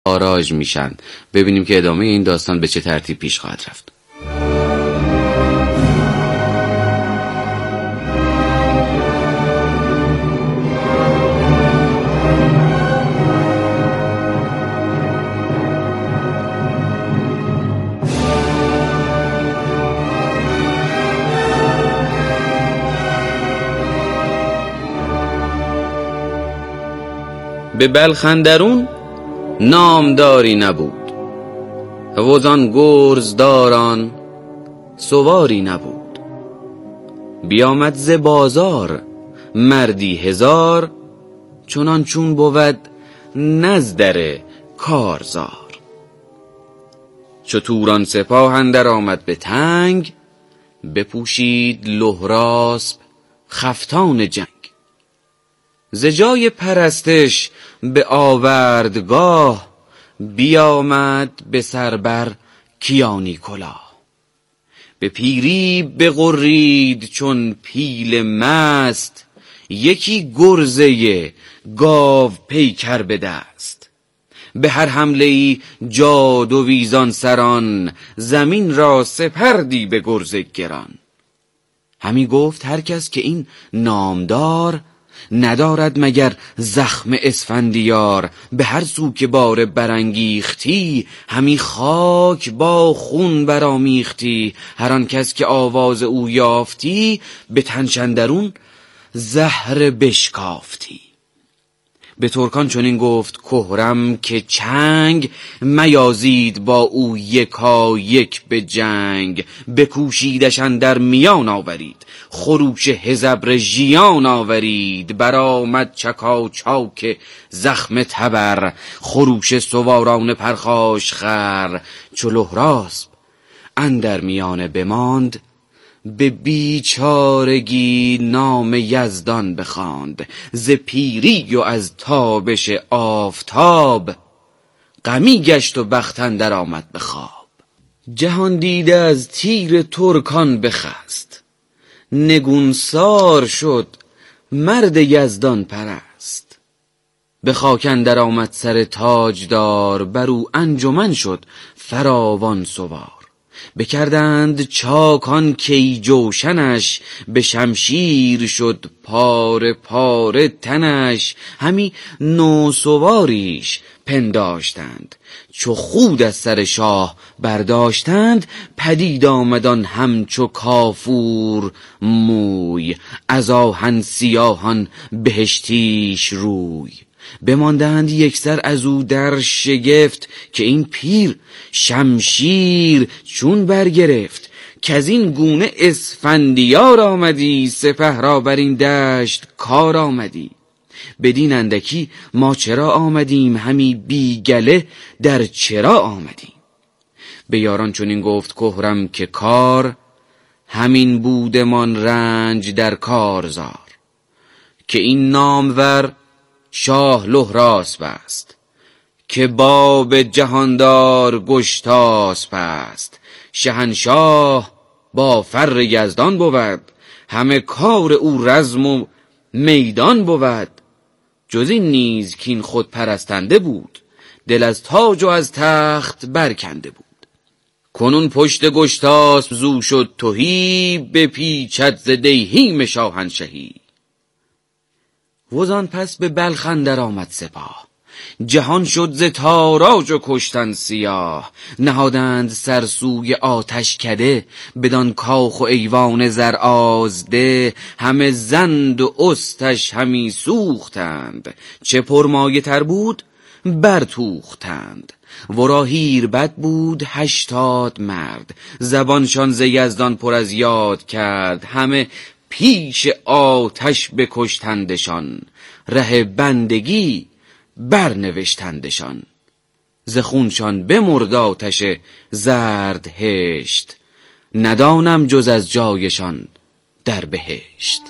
آراژ میشن. ببینیم که ادامه این داستان به چه ترتیب پیش خواهد رفت. به بلخ اندرون نامداری نبود، وزان گرزداران سواری نبود. بیامد ز بازار مردی هزار، چنان چون بود نزدر کارزار. چو توران سپاه اندر آمد به تنگ، بپوشید لهراسپ خفتان جنگ. ز جای پرستش به آوردگاه، بیامد به سر بر کیانی کلاه. به پیری بغرید چون پیل مست، یکی گرزه گاو پیکر به دست. به هر حمله ای جادویزان سران، زمین را سپردی به گرز گران. همی گفت هر کس که این نامدار، ندارد مگر زخم اسفندیار. به هر سو که باره برانگیختی، همی خاک با خون برآمیختی. هر آن کس که آواز او یافتی، به تنش اندرون زهر بشکافتی. به ترکان چنین گفت کهرم که چنگ، میازید با او یکا یک به جنگ. بکوشیدش اندر میان آورید، خروش هژبر ژیان آورید. برآمد چکا چاک زخم تبر، خروش سواران پرخاش خر. چو لهراسپ اندر میانه بماند، به بیچارگی نام یزدان بخواند. ز پیری و از تابش آفتاب، غمی گشت و بخت اندر آمد به خواب. جهان دیده از تیر ترکان بخست، نگونسار شد مرد یزدان پرست. به خاک اندر آمد سر تاجدار، بر او انجمن شد فراوان سوار. بکردند چاکان کی جوشنش، به شمشیر شد پاره پاره تنش. همی نوسواریش پنداشتند، چو خود از سر شاه برداشتند. پدید آمدان همچو کافور موی، از آهن سیاهان بهشتیش روی. بماندند یکسر از او در شگفت، که این پیر شمشیر چون برگرفت. که از این گونه اسفندیار آمدی، سپه را بر این دشت کار آمدی. بدین اندکی ما چرا آمدیم، همی بیگله در چرا آمدیم. به یاران چنین گفت کهرم که کار، همین بودمان رنج در کارزار. که این نامور شاه لهراسپ است، که باب جهاندار گشتاسپ است. شهنشاه با فر یزدان بود، همه کار او رزم و میدان بود. جز این نیز کین خود پرستنده بود، دل از تاج و از تخت برکنده بود. کنون پشت گشتاسپ زو شد تهی، بپیچد ز دیهیم شاهنشهی. وزان پس به بلخ اندر آمد سپاه، جهان شد ز تاراج و کشتن سیاه. نهادند سر سوی آتش کده، بدان کاخ و ایوان زر آزده. همه زند و استش همی سوختند، چه پرمایه تر بود برتوختند. ورا هیربد بود 80 مرد، زبانشان ز یزدان پر از یاد کرد. همه پیش آتش بکشتندشان، ره بندگی برنوشتندشان. ز خونشان بمرد آتش زرد هشت، ندانم جز از جایشان در بهشت.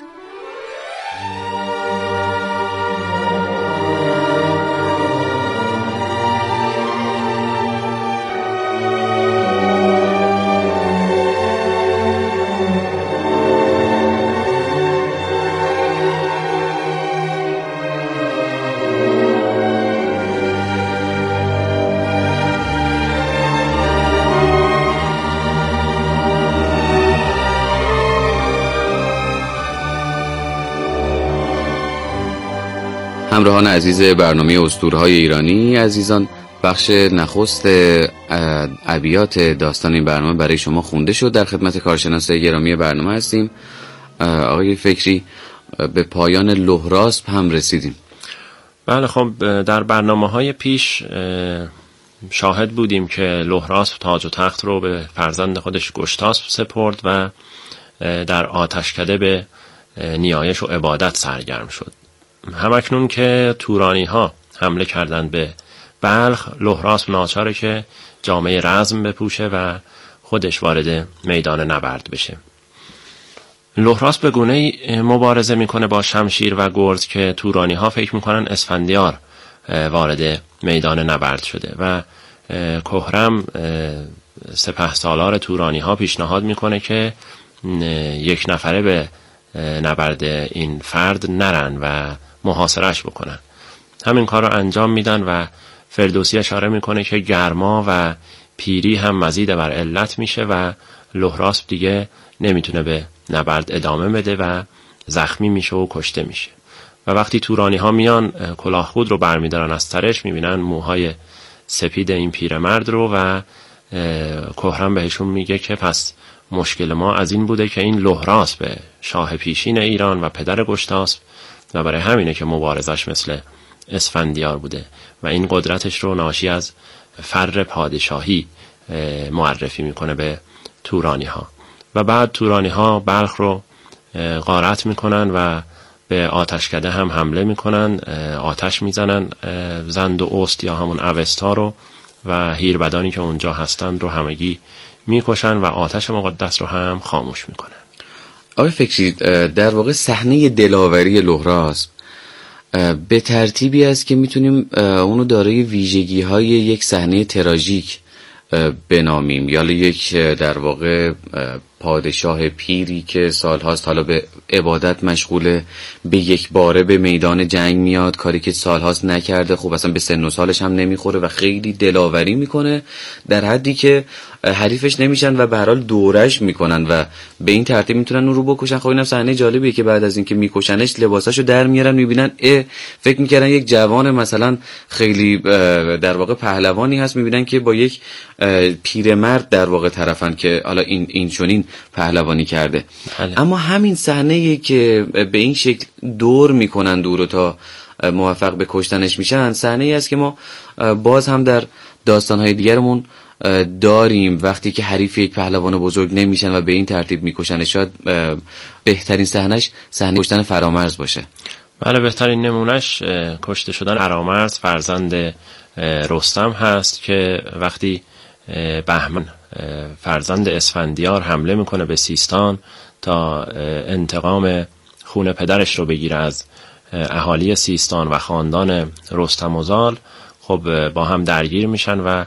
مخاطبان عزیز برنامه اسطوره‌های ایرانی عزیزان، بخش نخست ابیات داستان این برنامه برای شما خونده شد. در خدمت کارشناس گرامی برنامه هستیم آقای فکری. به پایان لهراسپ هم رسیدیم. بله، خب در برنامه‌های پیش شاهد بودیم که لهراسپ تاج و تخت رو به فرزند خودش گشتاسپ سپرد و در آتشکده به نیایش و عبادت سرگرم شد. همکنون که تورانی ها حمله کردند به بلخ، لهراسپ ناچاره که جامعه رزم بپوشه و خودش وارد میدان نبرد بشه. لهراسپ به گونه‌ای مبارزه میکنه با شمشیر و گرز که تورانی ها فکر میکنن اسفندیار وارد میدان نبرد شده و کهرم سپهسالار تورانی ها پیشنهاد میکنه که یک نفره به نبرد این فرد نرن و محاصرهش بکنن. همین کار رو انجام میدن و فردوسی اشاره میکنه که گرما و پیری هم مزید بر علت میشه و لهراسپ دیگه نمیتونه به نبرد ادامه بده و زخمی میشه و کشته میشه. و وقتی تورانی ها میان کلاه خود رو برمیدارن از سرش، میبینن موهای سپید این پیرمرد رو و کهرم بهشون میگه که پس مشکل ما از این بوده که این لهراسپ شاه پیشین ایران و پدر گشتاسپ و برای همینه که مبارزش مثل اسفندیار بوده و این قدرتش رو ناشی از فر پادشاهی معرفی میکنه به تورانی ها. و بعد تورانی ها بلخ رو غارت میکنن و به آتشکده هم حمله میکنن، آتش میزنن زند و اوست یا همون اوستا رو و هیربدانی که اونجا هستند رو همگی میکشن و آتش مقدس رو هم خاموش میکنن. آقای فکری، در واقع صحنه دلاوری لهراسپ به ترتیبی است که میتونیم اونو دارای ویژگی های یک صحنه تراژیک بنامیم، یا یک در واقع پادشاه پیری که سالهاست حالا به عبادت مشغوله، به یک باره به میدان جنگ میاد، کاری که سالهاست نکرده، خب اصلا به سن و سالش هم نمیخوره و خیلی دلاوری میکنه در حدی که حریفش نمیشن و به هر حال دورش میکنن و به این ترتیب میتونن اون رو بکشن. خب اینم صحنه جالبیه که بعد از اینکه میکشنش لباساشو در میارن، میبینن فکر میکردن یک جوان مثلا خیلی در واقع پهلوانی هست، میبینن که با یک پیرمرد در واقع طرفن که حالا این چنین پهلوانی کرده. اما همین صحنه‌ای که به این شکل دور میکنن دورو تا موفق به کشتنش میشن، صحنه‌ای است که ما باز هم در داستان‌های دیگرمون داریم، وقتی که حریف یک پهلوان بزرگ نمیشن و به این ترتیب میکشن. شاید بهترین صحنه کشتن فرامرز باشه. بله، بهترین نمونهش کشته شدن فرامرز فرزند رستم هست که وقتی بهمن فرزند اسفندیار حمله میکنه به سیستان تا انتقام خون پدرش رو بگیره از اهالی سیستان و خاندان رستم و زال، خب با هم درگیر میشن و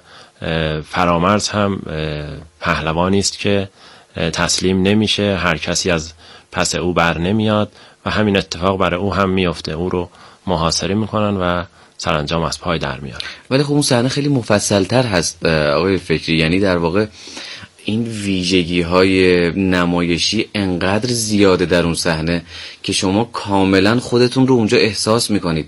فرامرز هم پهلوانی است که تسلیم نمیشه، هر کسی از پس او بر نمیاد و همین اتفاق برای او هم میفته، او رو محاصره میکنن و سرانجام از پای در میاره. ولی خب اون صحنه خیلی مفصل‌تر هست آقای فکری، یعنی در واقع این ویژگی‌های نمایشی انقدر زیاده در اون صحنه که شما کاملا خودتون رو اونجا احساس میکنید،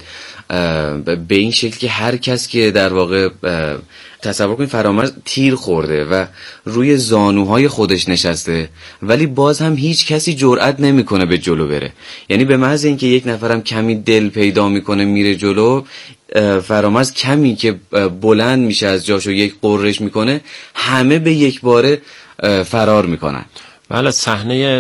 به این شکل که هر کس که در واقع تصور کنید فرامرز تیر خورده و روی زانوهای خودش نشسته ولی باز هم هیچ کسی جرئت نمیکنه به جلو بره. یعنی به محض اینکه یک نفرم کمی دل پیدا میکنه میره جلو، فرامرز کمی که بلند میشه از جاشو یک قررش میکنه، همه به یک باره فرار میکنن. بله، صحنه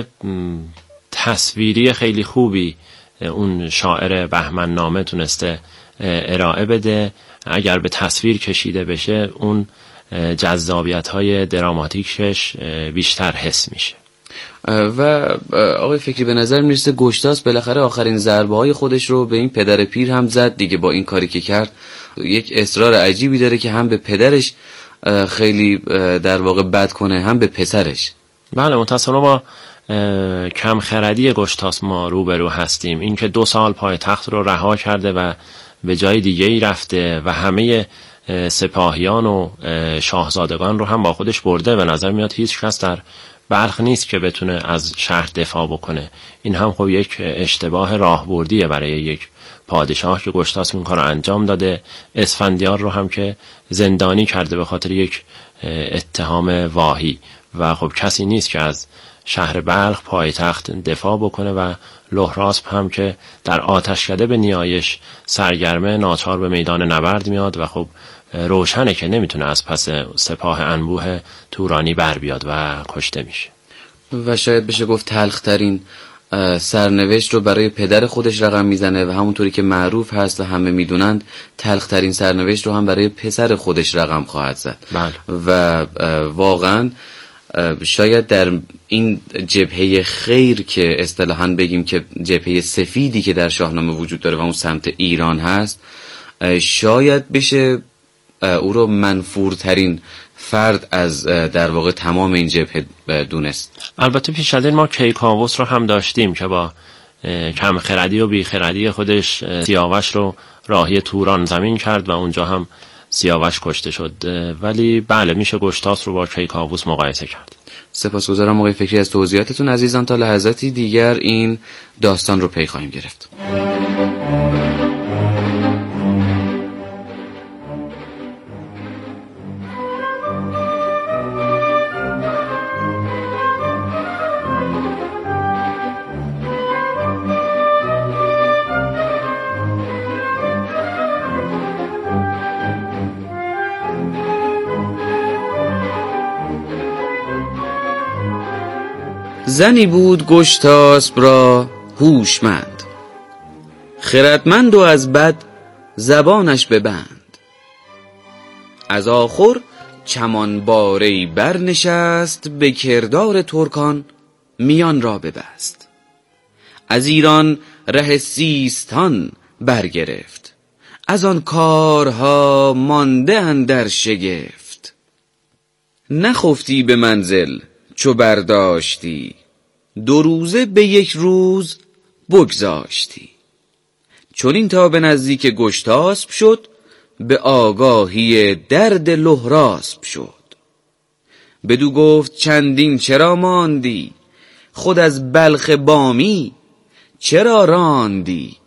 تصویری خیلی خوبی اون شاعر بهمن نامه تونسته ارائه بده. اگر به تصویر کشیده بشه اون جذابیت‌های دراماتیکش بیشتر حس میشه. و آقای فکری به نظر میرسه گشتاسپ بالاخره آخرین ضربه‌های خودش رو به این پدر پیر هم زد دیگه. با این کاری که کرد یک اصرار عجیبی داره که هم به پدرش خیلی در واقع بد کنه هم به پسرش. بله، متأسفانه با کم خردی گشتاسپ ما روبرو هستیم. این که 2 سال پای تخت رو رها کرده و به جای دیگه ای رفته و همه سپاهیان و شاهزادگان رو هم با خودش برده، به نظر میاد هیچ کس در بلخ نیست که بتونه از شهر دفاع بکنه. این هم خب یک اشتباه راهبردیه برای یک پادشاه که گشتاسپ این کار رو انجام داده. اسفندیار رو هم که زندانی کرده به خاطر یک اتهام واهی و خب کسی نیست که از شهر بلخ پایتخت دفاع بکنه و لهراسپ هم که در آتشکده به نیایش سرگرمه ناچار به میدان نبرد میاد و خب روشنه که نمیتونه از پس سپاه انبوه تورانی بر بیاد و کشته میشه و شاید بشه گفت تلخترین سرنوشت رو برای پدر خودش رقم میزنه و همونطوری که معروف هست و همه میدونند تلخترین سرنوشت رو هم برای پسر خودش رقم خواهد زد. بله. و واقعا شاید در این جبهه خیر که اصطلاحاً بگیم که جبهه سفیدی که در شاهنامه وجود داره و اون سمت ایران هست، شاید بشه او رو منفورترین فرد از در واقع تمام این جبهه دونست. البته پیش از این ما کیکاووس رو هم داشتیم که با کم خردی و بی خردی خودش سیاوش رو راهی توران زمین کرد و اونجا هم سیاوش کشته شد. ولی بله میشه گشتاسپ رو با کیکاووس مقایسه کرد. سپاسگزارم آقای فکری از توضیحاتتون عزیزان. تا لحظاتی دیگر این داستان رو پی خواهیم گرفت. زنی بود گشتاسپ را هوشمند، خردمند و از بد زبانش ببند. از آخر چمان باره‌ای برنشست، به کردار ترکان میان را ببست. از ایران ره سیستان برگرفت، از آن کارها مانده اندر شگفت. نخفتی به منزل چو برداشتی، 2 روزه به 1 روز بگذاشتی. چنین تا به نزدیک گشتاسپ شد، به آگاهی درد لهراسپ شد. بدو گفت چندین چرا ماندی، خود از بلخ بامی چرا راندی.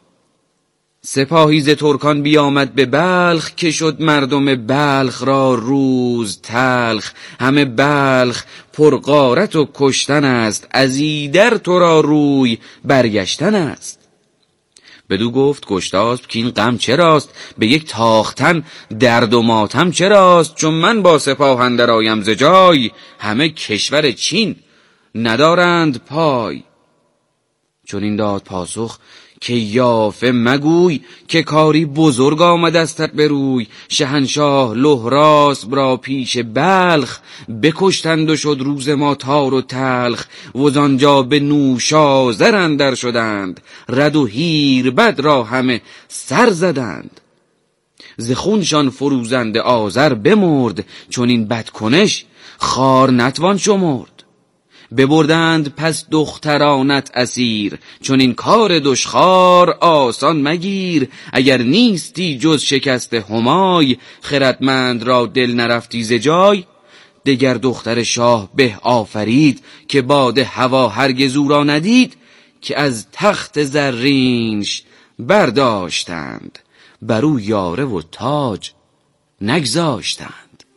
سپاهی ز ترکان بیامد به بلخ، که شد مردم بلخ را روز تلخ. همه بلخ پرغارت و کشتن است، از ایدر تو را روی برگشتن است. بدو گفت گشتاسپ که این غم چراست، به یک تاختن درد و ماتم چراست. چون من با سپاه اندر آیم ز جای، همه کشور چین ندارند پای. چون این داد پاسخ که یافه مگوی، که کاری بزرگ آمد استت بروی. شهنشاه لهراسپ را پیش بلخ، بکشتند و شد روز ما تار و تلخ. وزانجا به نوشازر اندر شدند، رد و هیربد را همه سر زدند. ز خونشان فروزنده آذر بمرد، چون این بدکنش خار نتوان شمرد. ببردند پس دخترانت اسیر، چون این کار دشخوار آسان مگیر. اگر نیستی جز شکست همای، خردمند را دل نرفتی ز جای. دگر دختر شاه به آفرید، که باد هوا هرگز او را ندید. که از تخت زرینش برداشتند، بر او یاره و تاج نگذاشتند.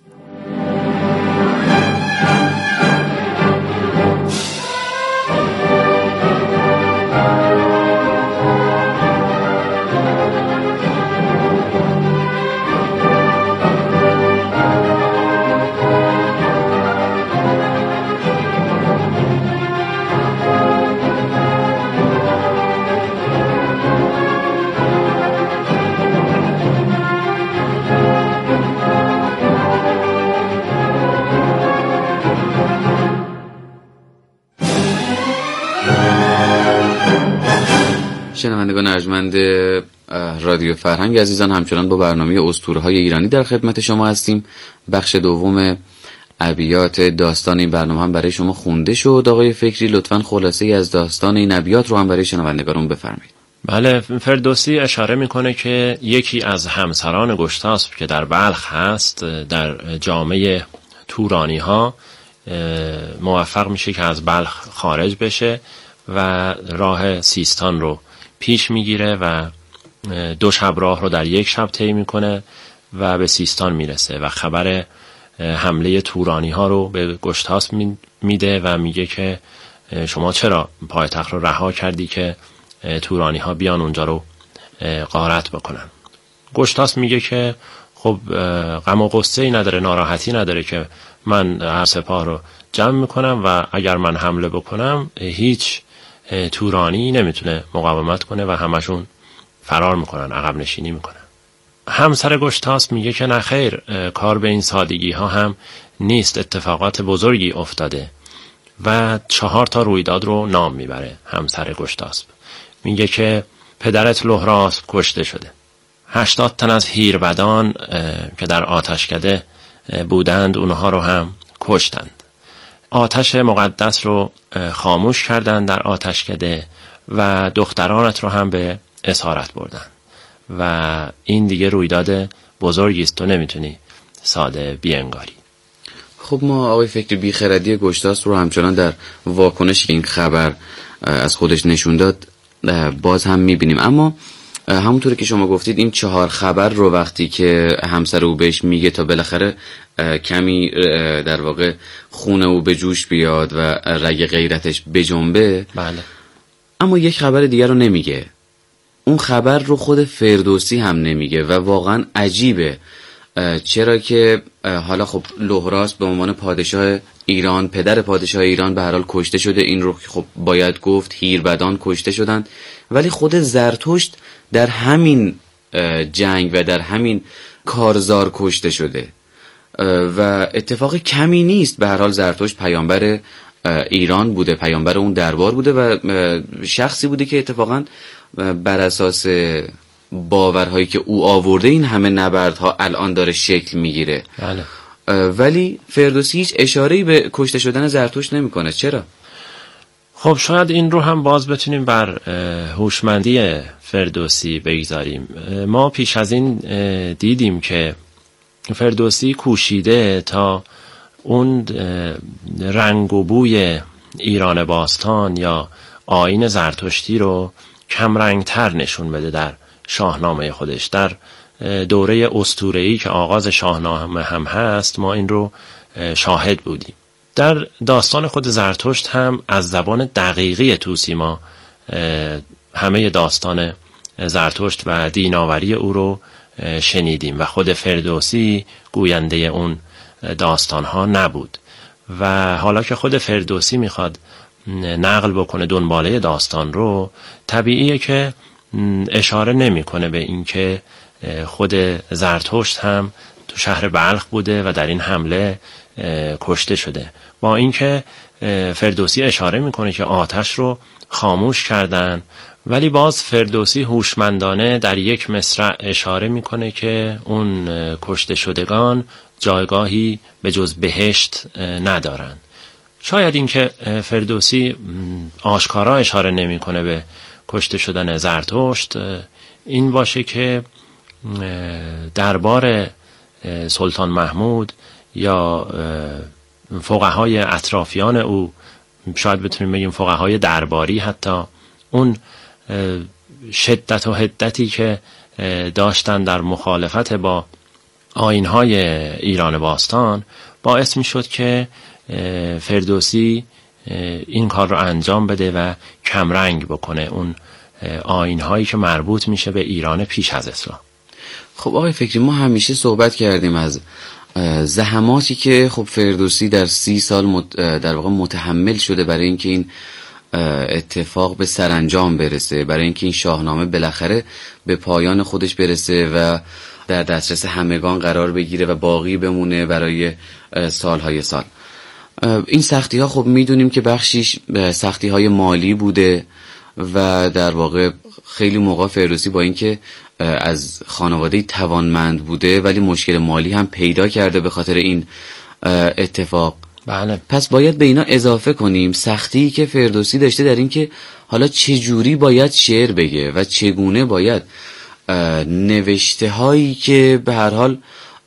شنوندگان ارجمند رادیو فرهنگ عزیزان، همچنان با برنامه اسطوره‌های ایرانی در خدمت شما هستیم. بخش دوم ابیات داستان این برنامه هم برای شما خونده شد. آقای فکری لطفاً خلاصه ای از داستان این ابیات رو هم برای شنوندگانمون بفرمایید. بله، فردوسی اشاره میکنه که یکی از همسران گشتاسپ که در بلخ هست، در جامعه تورانی ها موفق میشه که از بلخ خارج بشه و راه سیستان رو پیش میگیره و 2 شب راه رو در 1 شب طی میکنه و به سیستان میرسه و خبر حمله تورانی ها رو به گشتاسپ میده و میگه که شما چرا پایتخت رو رها کردی که تورانی ها بیان اونجا رو غارت بکنن. گشتاسپ میگه که خب غم و غصه ای نداره، ناراحتی نداره که من هر سپاه رو جمع میکنم و اگر من حمله بکنم هیچ تورانی نمیتونه مقاومت کنه و همشون فرار میکنن، عقب نشینی میکنن. همسر گشتاسپ میگه که نه خیر، کار به این سادگی ها هم نیست، اتفاقات بزرگی افتاده و 4 تا رویداد رو نام میبره. همسر گشتاسپ میگه که پدرت لهراسپ کشته شده، 80 تن از هیربدان که در آتشکده بودند اونها رو هم کشتند. آتش مقدس رو خاموش کردند در آتشکده و دخترانت رو هم به اسارت بردن و این دیگه رویداد بزرگی است، تو نمیتونی ساده بینگاری. خب ما آقای فکری بیخردی گشتاسپ رو همچنان در واکنش که این خبر از خودش نشون داد باز هم میبینیم، اما همونطوری که شما گفتید این 4 خبر رو وقتی که همسر او بهش میگه تا بالاخره کمی در واقع خون او به جوش بیاد و رگ غیرتش بجنبه، بله، اما یک خبر دیگر رو نمیگه. اون خبر رو خود فردوسی هم نمیگه و واقعا عجیبه، چرا که حالا خب لهراسپ به عنوان پادشاه ایران، پدر پادشاه ایران به هر حال کشته شده، این رو خب باید گفت هیربدان کشته شدند، ولی خود زرتشت در همین جنگ و در همین کارزار کشته شده و اتفاق کمی نیست. به هر حال زرتشت پیامبر ایران بوده، پیامبر اون دربار بوده و شخصی بوده که اتفاقا بر اساس باورهایی که او آورده این همه نبردها الان داره شکل میگیره. بله. ولی فردوسی هیچ اشاره‌ای به کشته شدن زرتشت نمیکنه. چرا؟ خب شاید این رو هم باز بتونیم بر هوشمندی فردوسی بگذاریم. ما پیش از این دیدیم که فردوسی کوشیده تا اون رنگ و بوی ایران باستان یا آیین زرتشتی رو کم رنگتر نشون بده در شاهنامه خودش. در دوره اسطوره‌ای که آغاز شاهنامه هم هست ما این رو شاهد بودیم. در داستان خود زرتشت هم از زبان دقیقی توسیما همه داستان زرتشت و دیناوری او رو شنیدیم و خود فردوسی گوینده اون داستان ها نبود و حالا که خود فردوسی میخواد نقل بکنه دنباله داستان رو، طبیعیه که اشاره نمیکنه به این که خود زرتشت هم تو شهر بلخ بوده و در این حمله کشته شده، با اینکه فردوسی اشاره میکنه که آتش رو خاموش کردن، ولی باز فردوسی هوشمندانه در یک مصرع اشاره میکنه که اون کشته شدگان جایگاهی به جز بهشت ندارن. شاید این که فردوسی آشکارا اشاره نمیکنه به کشته شدن زرتشت این باشه که دربار سلطان محمود یا فقهای اطرافیان او، شاید بتونیم بگیم فقهای درباری، حتی اون شدت و حدتی که داشتن در مخالفت با آیین‌های ایران باستان باعث می شد که فردوسی این کار رو انجام بده و کمرنگ بکنه اون آیین‌هایی که مربوط میشه به ایران پیش از اسلام. خب آقای فکری، ما همیشه صحبت کردیم از زحماتی که خب فردوسی در 30 سال در واقع متحمل شده برای اینکه این اتفاق به سرانجام برسه، برای اینکه این شاهنامه بالاخره به پایان خودش برسه و در دسترس همگان قرار بگیره و باقی بمونه برای سالهای سال. این سختی ها خب میدونیم که بخشیش سختی های مالی بوده و در واقع خیلی موقع فردوسی با اینکه از خانواده توانمند بوده ولی مشکل مالی هم پیدا کرده به خاطر این اتفاق. بله. پس باید به اینا اضافه کنیم سختی که فردوسی داشته در این که حالا چجوری باید شعر بگه و چگونه باید نوشته هایی که به هر حال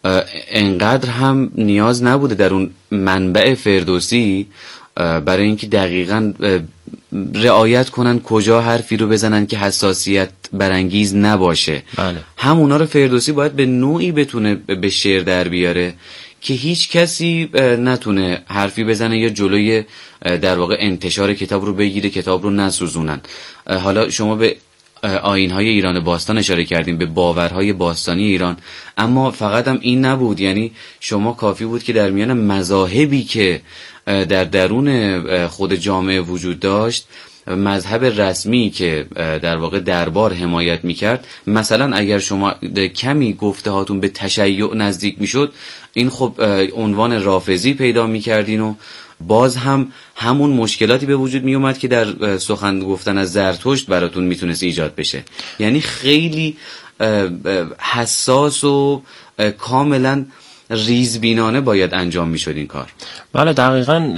انقدر هم نیاز نبوده در اون منبع فردوسی برای اینکه دقیقاً رعایت کنن کجا حرفی رو بزنن که حساسیت برانگیز نباشه. بله. همونا رو فردوسی باید به نوعی بتونه به شعر در بیاره که هیچ کسی نتونه حرفی بزنه یا جلوی در واقع انتشار کتاب رو بگیره، کتاب رو نسوزونن. حالا شما به آیین‌های ایران باستان اشاره کردیم، به باورهای باستانی ایران، اما فقط هم این نبود. یعنی شما کافی بود که در میان مذاهبی که در درون خود جامعه وجود داشت، مذهب رسمی که در واقع دربار حمایت میکرد، مثلا اگر شما کمی گفته هاتون به تشیع نزدیک میشد، این خب عنوان رافضی پیدا میکردین و باز هم همون مشکلاتی به وجود می اومد که در سخن گفتن از زرتشت براتون میتونست ایجاد بشه. یعنی خیلی حساس و کاملا ریزبینانه باید انجام میشد این کار. بله دقیقاً.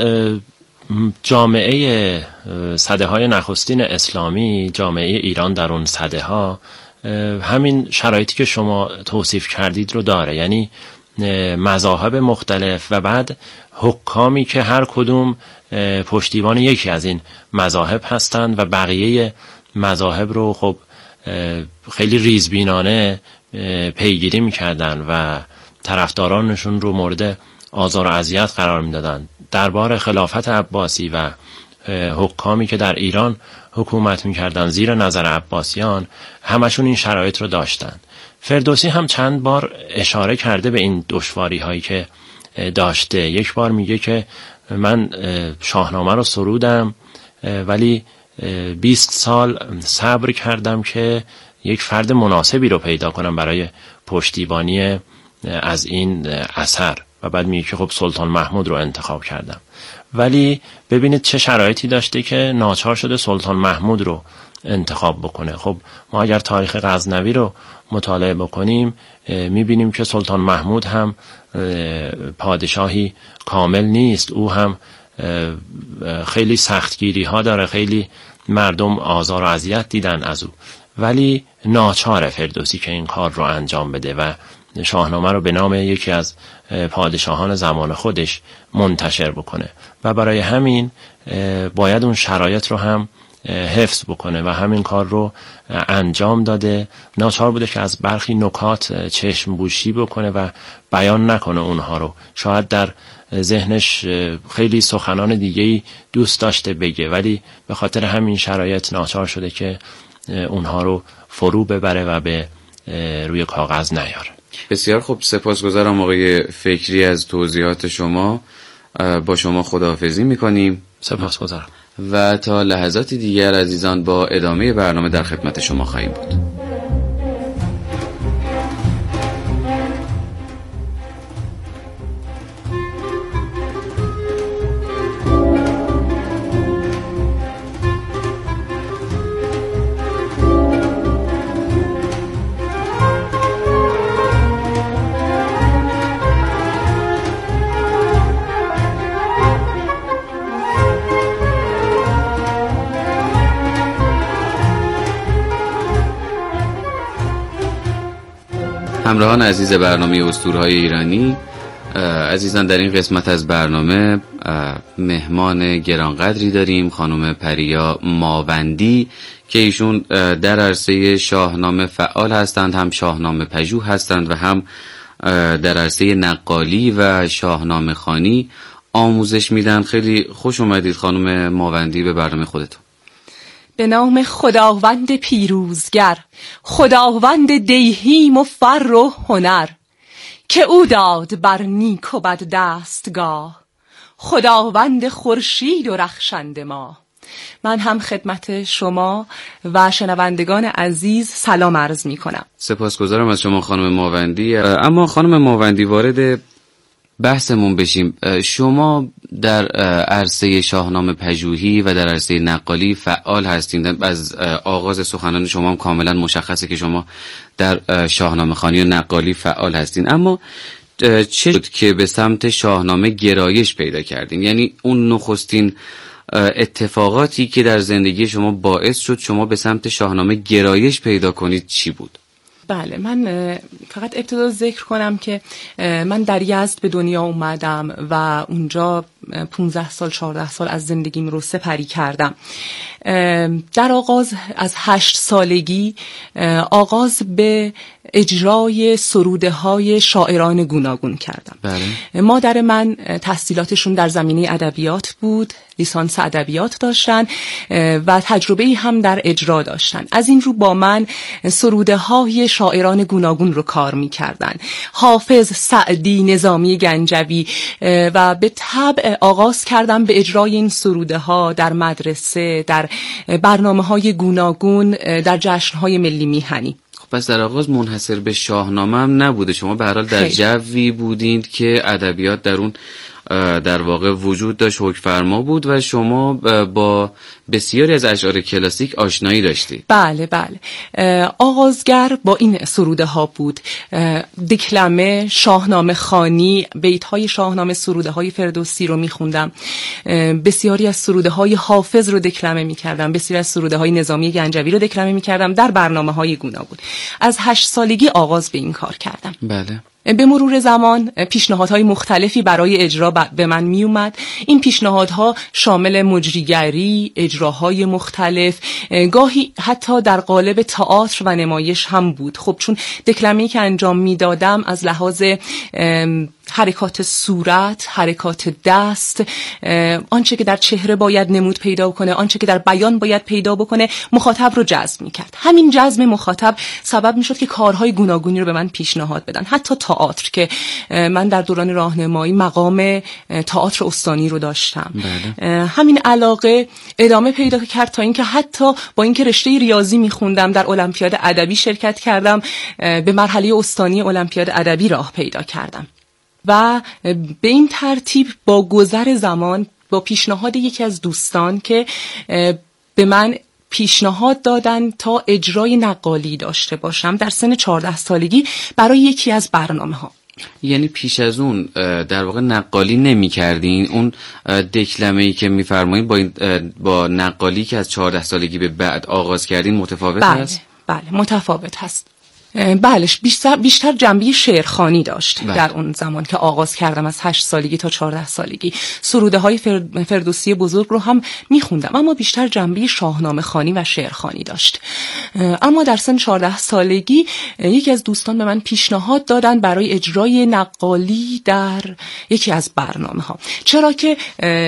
جامعه سده‌های نخستین اسلامی، جامعه ایران در اون سده‌ها همین شرایطی که شما توصیف کردید رو داره. یعنی مذاهب مختلف و بعد حکامی که هر کدوم پشتیبان یکی از این مذاهب هستند و بقیه مذاهب رو خب خیلی ریزبینانه پیگیری میکردن و طرفدارانشون رو مورد آزار و اذیت قرار میدادن. دربار خلافت عباسی و حکامی که در ایران حکومت میکردن زیر نظر عباسیان همشون این شرایط رو داشتن. فردوسی هم چند بار اشاره کرده به این دشواری هایی که داشته. یک بار میگه که من شاهنامه رو سرودم ولی 20 سال صبر کردم که یک فرد مناسبی رو پیدا کنم برای پشتیبانی از این اثر و بعد میگه که خب سلطان محمود رو انتخاب کردم. ولی ببینید چه شرایطی داشته که ناچار شده سلطان محمود رو انتخاب بکنه. خب ما اگر تاریخ غزنوی رو مطالعه بکنیم میبینیم که سلطان محمود هم پادشاهی کامل نیست، او هم خیلی سختگیری ها داره، خیلی مردم آزار و اذیت دیدن از او، ولی ناچار فردوسی که این کار رو انجام بده و شاهنامه رو به نام یکی از پادشاهان زمان خودش منتشر بکنه و برای همین باید اون شرایط رو هم حفظ بکنه و همین کار رو انجام داده. ناچار بوده که از برخی نکات چشم بوشی بکنه و بیان نکنه اونها رو. شاید در ذهنش خیلی سخنان دیگه‌ای دوست داشته بگه ولی به خاطر همین شرایط ناچار شده که اونها رو فرو ببره و به روی کاغذ نیاره. بسیار خوب، سپاسگزارم آقای فکری از توضیحات شما. با شما خداحافظی میکنیم. سپاسگزارم و تا لحظاتی دیگر عزیزان با ادامه برنامه در خدمت شما خواهیم بود. همراهان عزیز برنامه اسطوره‌های ایرانی، عزیزان در این قسمت از برنامه مهمان گرانقدری داریم، خانم پریا ماوندی که ایشون در عرصه شاهنامه فعال هستند، هم شاهنامه پژوه هستند و هم در عرصه نقالی و شاهنامه خوانی آموزش میدن. خیلی خوش اومدید خانم ماوندی به برنامه خودتون. به نام خداوند پیروزگر، خداوند دیهیم و فر و هنر، که او داد بر نیک و بد دستگاه، خداوند خورشید و رخشنده ما. من هم خدمت شما و شنوندگان عزیز سلام عرض می کنم. سپاسگزارم از شما خانم ماوندی. اما خانم ماوندی وارد بحثمون بشیم. شما در عرصه شاهنامه پژوهی و در عرصه نقالی فعال هستید. از آغاز سخنان شما هم کاملا مشخصه که شما در شاهنامه خوانی و نقالی فعال هستید. اما چه شد که به سمت شاهنامه گرایش پیدا کردین؟ یعنی اون نخستین اتفاقاتی که در زندگی شما باعث شد شما به سمت شاهنامه گرایش پیدا کنید چی بود؟ بله، من فقط ابتدا ذکر کنم که من در یزد به دنیا اومدم و اونجا 15 سال 14 سال از زندگیم رو سپری کردم. در آغاز از 8 سالگی آغاز به اجرای سروده های شاعران گوناگون کردم. بله. مادر من تحصیلاتشون در زمینه ادبیات بود، لیسانس ادبیات داشتن و تجربه‌ای هم در اجرا داشتن. از این رو با من سروده های شاعران گوناگون رو کار می‌کردن. حافظ، سعدی، نظامی گنجوی و به طبع آغاز کردم به اجرای این سروده ها در مدرسه، در برنامه‌های گوناگون، در جشن‌های ملی میهنی. پس در آغاز منحصر به شاهنامه هم نبوده، شما به هر حال در جوی بودید که ادبیات در اون در واقع وجود داشت، حکم‌فرما بود و شما با بسیاری از اشعار کلاسیک آشنایی داشتید. بله بله. آغازگر با این سروده ها بود، دکلمه، شاهنامه خوانی، بیت‌های شاهنامه، سروده های فردوسی رو میخوندم، بسیاری از سروده های حافظ رو دکلمه میکردم، بسیاری از سروده های نظامی گنجوی رو دکلمه میکردم در برنامه های گوناگون. از 8 سالگی آغاز به این کار کردم. بله. به مرور زمان پیشنهادهای مختلفی برای اجرا به من می اومد. این پیشنهادها شامل مجریگری، اجراهای مختلف، گاهی حتی در قالب تئاتر و نمایش هم بود. خب چون دکلمه‌ای که انجام می دادم از لحاظ حرکات صورت، حرکات دست، آنچه که در چهره باید نمود پیدا کنه، آنچه که در بیان باید پیدا بکنه، مخاطب رو جذب می‌کرد. همین جذب مخاطب سبب می‌شد که کارهای گوناگونی رو به من پیشنهاد بدن. حتی تئاتر که من در دوران راهنمایی مقام تئاتر استانی رو داشتم. بله. همین علاقه ادامه پیدا کرد تا اینکه حتی با اینکه رشته ریاضی می‌خوندم در المپیاد ادبی شرکت کردم، به مرحله استانی المپیاد ادبی راه پیدا کردم. و به این ترتیب با گذر زمان، با پیشنهاد یکی از دوستان که به من پیشنهاد دادن تا اجرای نقالی داشته باشم در سن 14 سالگی برای یکی از برنامه‌ها. یعنی پیش از اون در واقع نقالی نمی کردین؟ اون دکلمه‌ای که می‌فرمایید با نقالی که از 14 سالگی به بعد آغاز کردین متفاوت هست؟ بله متفاوت هست. بله، بیشتر جنبه شعرخوانی داشت. بله. در اون زمان که آغاز کردم از 8 سالگی تا 14 سالگی سروده های فردوسی بزرگ رو هم میخوندم، اما بیشتر جنبه شاهنامه خوانی و شعرخوانی داشت. اما در سن 14 سالگی یکی از دوستان به من پیشنهاد دادن برای اجرای نقالی در یکی از برنامه‌ها، چرا که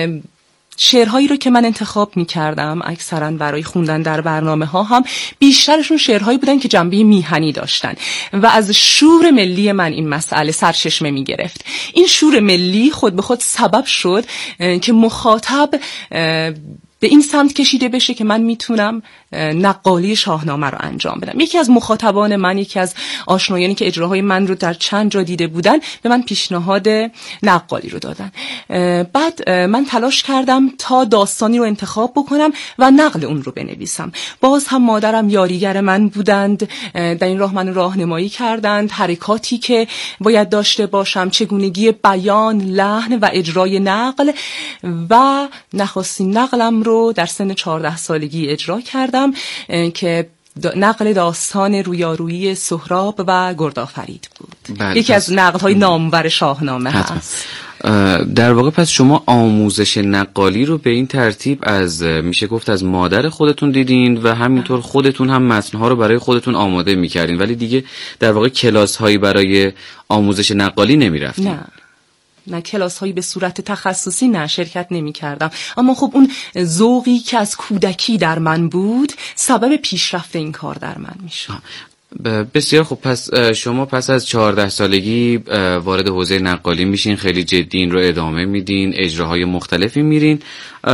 شعرهایی رو که من انتخاب می‌کردم اکثراً برای خوندن در برنامه‌ها هم بیشترشون شعرهایی بودن که جنبه میهنی داشتن و از شور ملی من این مسئله سرچشمه می‌گرفت. این شور ملی خود به خود سبب شد که مخاطب به این سمت کشیده بشه که من میتونم نقالی شاهنامه رو انجام بدم. یکی از مخاطبان من، یکی از آشنایانی که اجراهای من رو در چند جا دیده بودن، به من پیشنهاد نقالی رو دادن. بعد من تلاش کردم تا داستانی رو انتخاب بکنم و نقل اون رو بنویسم. باز هم مادرم یاریگر من بودند، در این راه من راهنمایی کردند، حرکاتی که باید داشته باشم، چگونگی بیان، لحن و اجرای نقل، و نخستین نقلم رو در سن 14 سالگی اجرا کردم که نقل داستان رویارویی سهراب و گردآفرید بود. بله، یکی از نقل‌های نامور شاهنامه هست. در واقع پس شما آموزش نقالی رو به این ترتیب از میشه گفت از مادر خودتون دیدین و همینطور خودتون هم متن‌ها رو برای خودتون آماده می‌کردین، ولی دیگه در واقع کلاس‌هایی برای آموزش نقالی نمی‌رفتین؟ نه، کلاس هایی به صورت تخصصی نه، شرکت نمی کردم. اما خب اون ذوقی که از کودکی در من بود سبب پیشرفت این کار در من می شد. بسیار خوب. پس شما پس از 14 سالگی وارد حوزه نقالی میشین، خیلی جدی این رو ادامه میدین، اجراهای مختلفی میرین،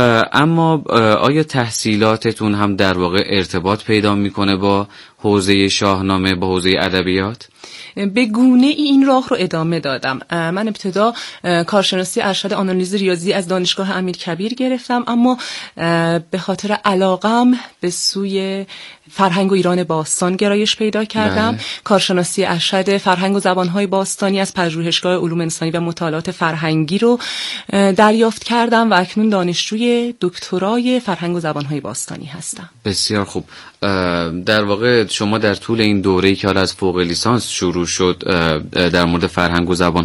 اما آیا تحصیلاتتون هم در واقع ارتباط پیدا میکنه با حوزه شاهنامه، با حوزه ادبیات؟ به گونه این راه رو ادامه دادم. من ابتدا کارشناسی ارشد آنالیز ریاضی از دانشگاه امیرکبیر گرفتم، اما به خاطر علاقم به سوی فرهنگ و ایران باستان گرایش پیدا کردم. کارشناسی ارشد فرهنگ و زبانهای باستانی از پژوهشگاه علوم انسانی و مطالعات فرهنگی رو دریافت کردم و اکنون دانشجوی دکترای فرهنگ و زبانهای باستانی هستم. بسیار خوب. در واقع شما در طول این دوره‌ای که حالا از فوق لیسانس شروع شد در مورد فرهنگ و زبان